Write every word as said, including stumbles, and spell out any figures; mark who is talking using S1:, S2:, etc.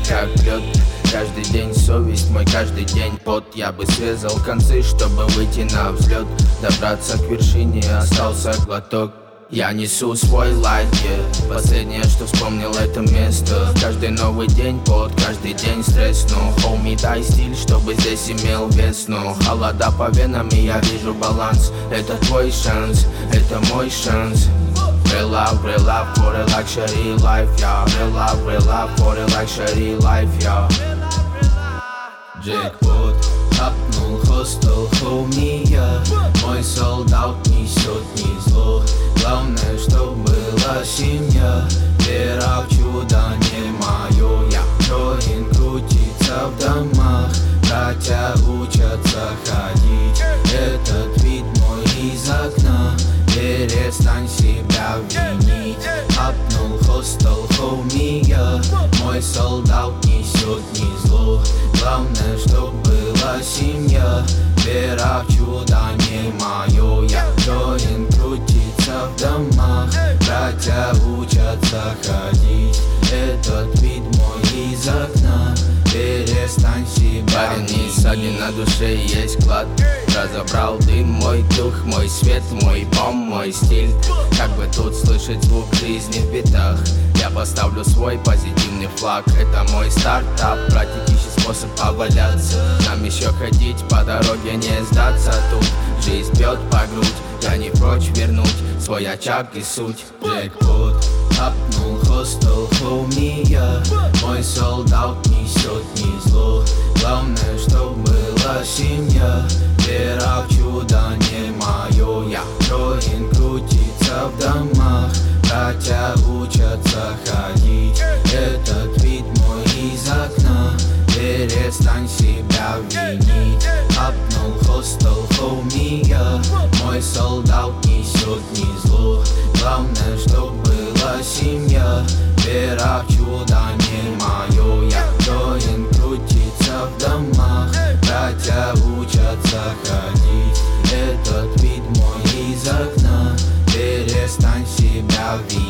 S1: как лед. Каждый день совесть мой, каждый день пот. Я бы срезал концы, чтобы выйти на взлет. Добраться к вершине, остался глоток. Я несу свой лайт, yeah. Последнее, что вспомнил, это место. Каждый новый день пот, каждый день стресс. Но, хоуми, дай стиль, чтобы здесь имел вес. Но холода по венам, и я вижу баланс. Это твой шанс, это мой шанс. Real love, real love for a luxury life, yeah. Real love, real love for a luxury life, yeah. Джекпот, хапнул хостел, хоуми, я. Мой солдат несет не зло. Главное, чтоб была семья. Вера в чудо не мое. Я Джоин крутится в домах. Братья учатся ходить. Этот вид мой из окна. Перестань себя винить. Хапнул хостел, хоуми, я. Мой солдат несет не зло. Главное, чтоб была семья. Вера в чудо не мое. Я Джоин крутится в домах. Братья учатся ходить. Этот вид мой из окна. Перестань себя Парень не ссади, на душе есть клад. Разобрал дым, мой дух, мой свет, мой бом, мой стиль. Как бы тут слышать звук жизни в битах. Я поставлю свой позитивный флаг. Это мой стартап, братик ищет способ поваляться. Нам еще ходить по дороге, не сдаться тут. Жизнь бьет по грудь, я не прочь вернуть свой очаг и суть. Джекпот, хапнул хостел, хоуми, я. Мой солдат несет не зло. Главное, чтоб была семья. Вера в чудо не мое. Я Джоин крутится в домах. Братья учатся ходить. Этот вид мой из окна. Перестань себя винить. Хапнул хостел, хоуми, я. Мой солдат несет не зло. Главное, чтоб была семья. Вера в чудо не мое. Я Джоин крутится в домах. Братья учатся ходить. Этот вид мой из окна. Перестань себя винить.